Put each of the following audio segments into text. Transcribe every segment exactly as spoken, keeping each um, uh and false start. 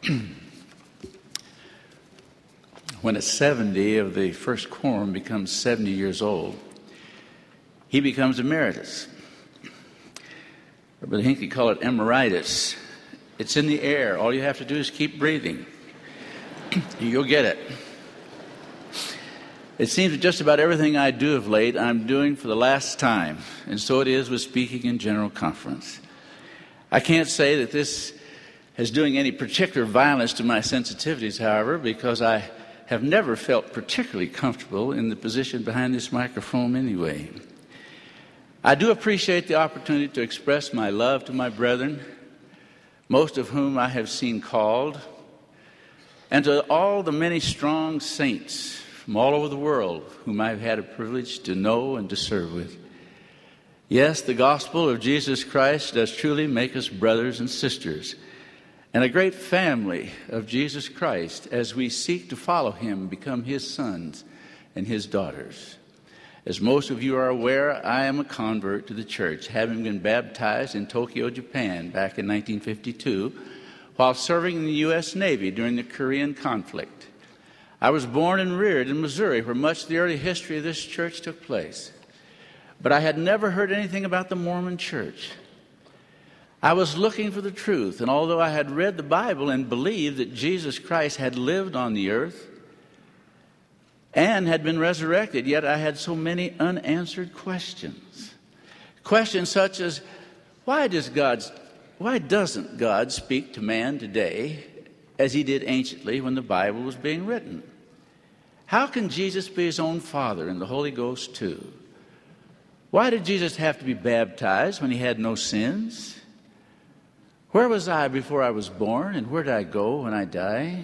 When a seventy of the first quorum becomes seventy years old, he becomes emeritus. But Hinckley called it emeritus. It's in the air. All you have to do is keep breathing. You'll get it. It seems that just about everything I do of late, I'm doing for the last time, and so it is with speaking in general conference. I can't say that this is doing any particular violence to my sensitivities, however, because I have never felt particularly comfortable in the position behind this microphone anyway. I do appreciate the opportunity to express my love to my brethren, most of whom I have seen called, and to all the many strong saints from all over the world whom I've had a privilege to know and to serve with. Yes, the gospel of Jesus Christ does truly make us brothers and sisters, and a great family of Jesus Christ as we seek to follow him, become his sons and his daughters. As most of you are aware, I am a convert to the church, having been baptized in Tokyo, Japan back in nineteen fifty-two, while serving in the U S Navy during the Korean conflict. I was born and reared in Missouri, where much of the early history of this church took place. But I had never heard anything about the Mormon church. I was looking for the truth, and although I had read the Bible and believed that Jesus Christ had lived on the earth and had been resurrected, yet I had so many unanswered questions. Questions such as, why does God, why doesn't God speak to man today as he did anciently when the Bible was being written? How can Jesus be his own Father and the Holy Ghost too? Why did Jesus have to be baptized when he had no sins? Where was I before I was born, and where did I go when I die?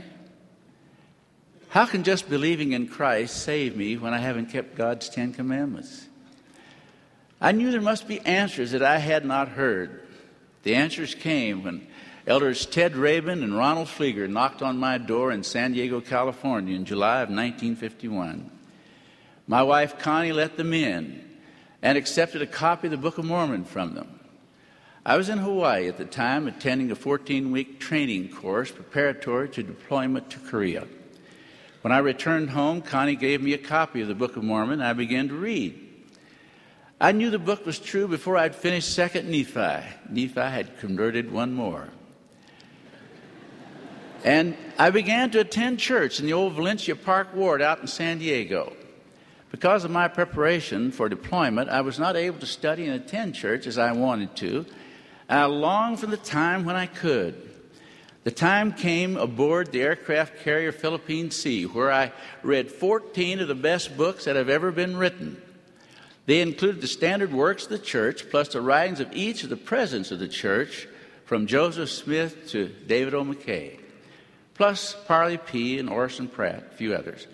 How can just believing in Christ save me when I haven't kept God's Ten Commandments? I knew there must be answers that I had not heard. The answers came when Elders Ted Rabin and Ronald Flieger knocked on my door in San Diego, California in July of nineteen fifty-one. My wife Connie let them in and accepted a copy of the Book of Mormon from them. I was in Hawaii at the time, attending a fourteen-week training course preparatory to deployment to Korea. When I returned home, Connie gave me a copy of the Book of Mormon, and I began to read. I knew the book was true before I'd finished Second Nephi. Nephi had converted one more. And I began to attend church in the old Valencia Park Ward out in San Diego. Because of my preparation for deployment, I was not able to study and attend church as I wanted to. I longed for the time when I could. The time came aboard the aircraft carrier Philippine Sea, where I read fourteen of the best books that have ever been written. They included the standard works of the church, plus the writings of each of the presidents of the church, from Joseph Smith to David O. McKay, plus Parley P. and Orson Pratt, a few others.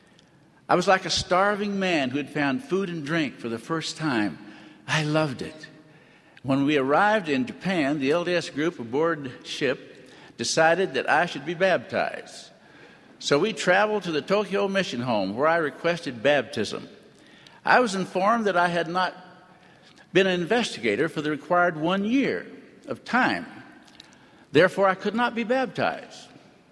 I was like a starving man who had found food and drink for the first time. I loved it. When we arrived in Japan, the L D S group aboard ship decided that I should be baptized. So we traveled to the Tokyo Mission Home, where I requested baptism. I was informed that I had not been an investigator for the required one year of time. Therefore, I could not be baptized.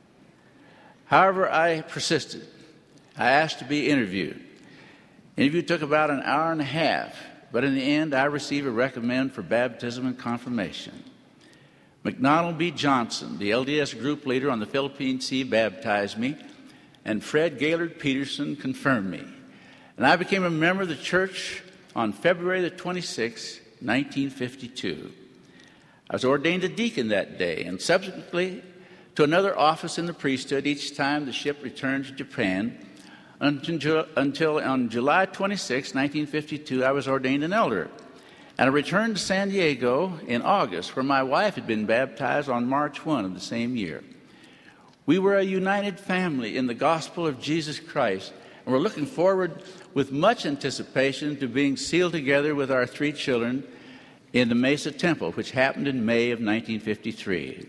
However, I persisted. I asked to be interviewed. The interview took about an hour and a half, but in the end, I received a recommend for baptism and confirmation. McDonald B. Johnson, the L D S group leader on the Philippine Sea, baptized me, and Fred Gaylord Peterson confirmed me. And I became a member of the church on February the twenty-sixth, nineteen fifty-two. I was ordained a deacon that day, and subsequently to another office in the priesthood each time the ship returned to Japan, until, until on July twenty-sixth, nineteen fifty-two, I was ordained an elder. And I returned to San Diego in August, where my wife had been baptized on March first of the same year. We were a united family in the gospel of Jesus Christ, and we're looking forward with much anticipation to being sealed together with our three children in the Mesa Temple, which happened in May of nineteen fifty-three.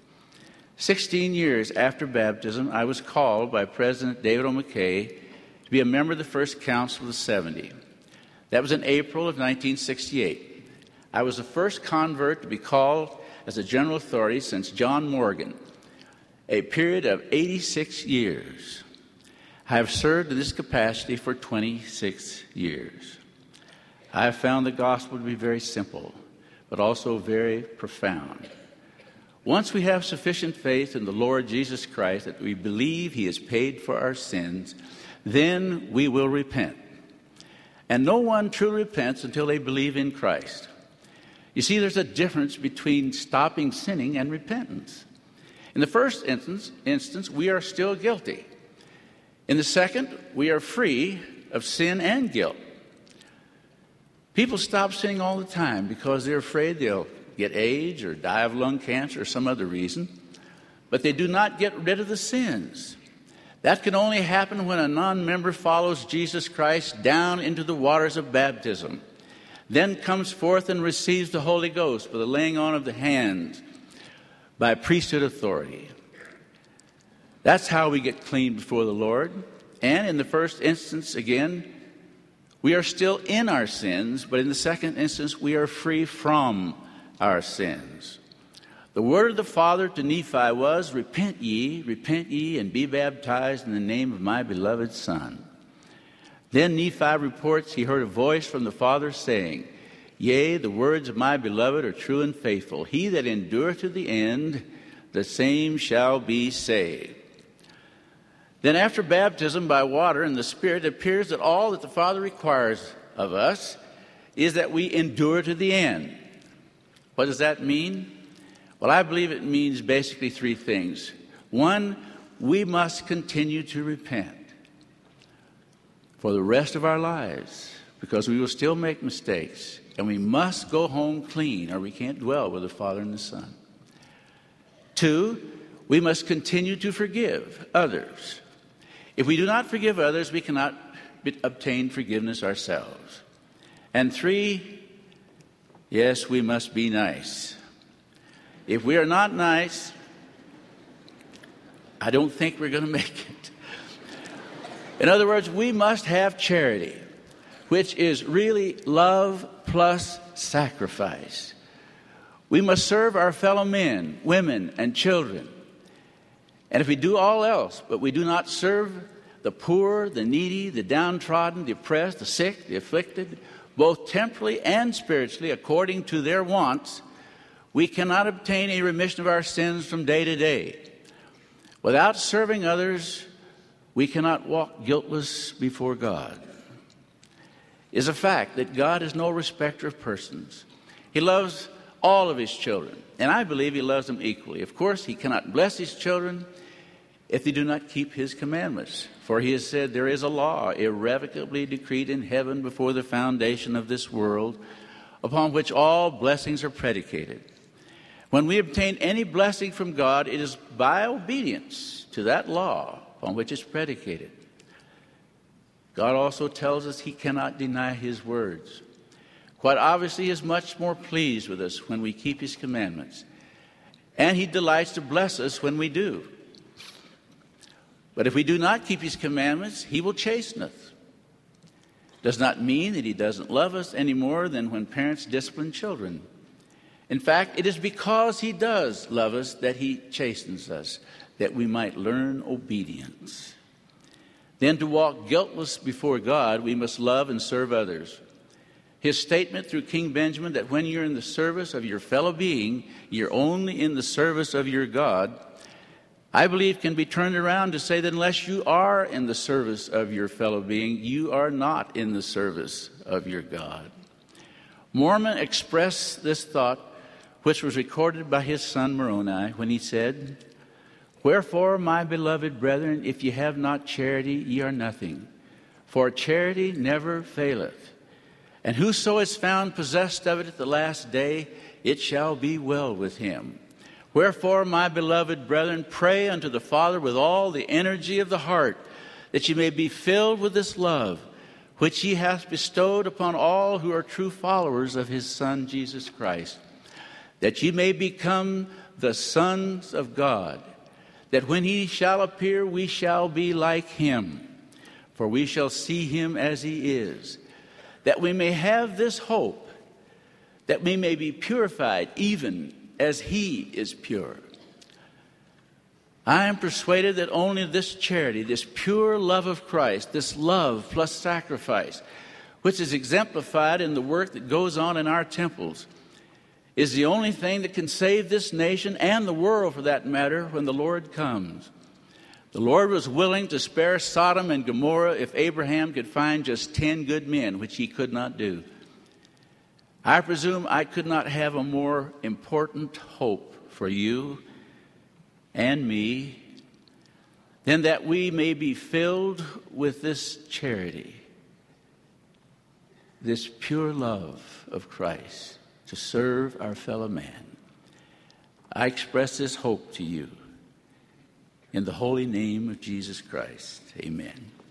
Sixteen years after baptism, I was called by President David O. McKay to be a member of the First Council of the seventy. That was in April of nineteen sixty-eight. I was the first convert to be called as a general authority since John Morgan. a period of eighty-six years. I have served in this capacity for twenty-six years. I have found the gospel to be very simple, but also very profound. Once we have sufficient faith in the Lord Jesus Christ that we believe he has paid for our sins, then we will repent. And no one truly repents until they believe in Christ. You see, there's a difference between stopping sinning and repentance. In the first instance, instance, we are still guilty. In the second, we are free of sin and guilt. People stop sinning all the time because they're afraid they'll get AIDS or die of lung cancer or some other reason, but they do not get rid of the sins. That can only happen when a non-member follows Jesus Christ down into the waters of baptism, then comes forth and receives the Holy Ghost by the laying on of the hands by priesthood authority. That's how we get clean before the Lord. And in the first instance, again, we are still in our sins, but in the second instance, we are free from our sins. The word of the Father to Nephi was, "Repent ye, repent ye, and be baptized in the name of my beloved Son." Then Nephi reports he heard a voice from the Father saying, "Yea, the words of my beloved are true and faithful. He that endureth to the end, the same shall be saved." Then after baptism by water and the Spirit, it appears that all that the Father requires of us is that we endure to the end. What does that mean? Well, I believe it means basically three things. One, we must continue to repent for the rest of our lives because we will still make mistakes, and we must go home clean or we can't dwell with the Father and the Son. Two, we must continue to forgive others. If we do not forgive others, we cannot be, obtain forgiveness ourselves. And three, yes, we must be nice. If we are not nice, I don't think we're going to make it. In other words, we must have charity, which is really love plus sacrifice. We must serve our fellow men, women, and children. And if we do all else, but we do not serve the poor, the needy, the downtrodden, the oppressed, the sick, the afflicted, both temporally and spiritually, according to their wants, we cannot obtain a remission of our sins from day to day. Without serving others, we cannot walk guiltless before God. It is a fact that God is no respecter of persons. He loves all of his children, and I believe he loves them equally. Of course, he cannot bless his children if they do not keep his commandments. For he has said, there is a law irrevocably decreed in heaven before the foundation of this world, upon which all blessings are predicated. When we obtain any blessing from God, it is by obedience to that law upon which it's predicated. God also tells us he cannot deny his words. Quite obviously, he is much more pleased with us when we keep his commandments. And he delights to bless us when we do. But if we do not keep his commandments, he will chasten us. Does not mean that he doesn't love us any more than when parents discipline children. In fact, it is because he does love us that he chastens us, that we might learn obedience. Then to walk guiltless before God, we must love and serve others. His statement through King Benjamin that when you're in the service of your fellow being, you're only in the service of your God, I believe can be turned around to say that unless you are in the service of your fellow being, you are not in the service of your God. Mormon expressed this thought, which was recorded by his son Moroni, when he said, "Wherefore, my beloved brethren, if ye have not charity, ye are nothing. For charity never faileth. And whoso is found possessed of it at the last day, it shall be well with him. Wherefore, my beloved brethren, pray unto the Father with all the energy of the heart, that ye may be filled with this love, which he hath bestowed upon all who are true followers of his Son, Jesus Christ, that ye may become the sons of God, that when he shall appear, we shall be like him, for we shall see him as he is, that we may have this hope, that we may be purified even as he is pure." I am persuaded that only this charity, this pure love of Christ, this love plus sacrifice, which is exemplified in the work that goes on in our temples, is the only thing that can save this nation and the world, for that matter, when the Lord comes. The Lord was willing to spare Sodom and Gomorrah if Abraham could find just ten good men, which he could not do. I presume I could not have a more important hope for you and me than that we may be filled with this charity, this pure love of Christ to serve our fellow man. I express this hope to you in the holy name of Jesus Christ. Amen.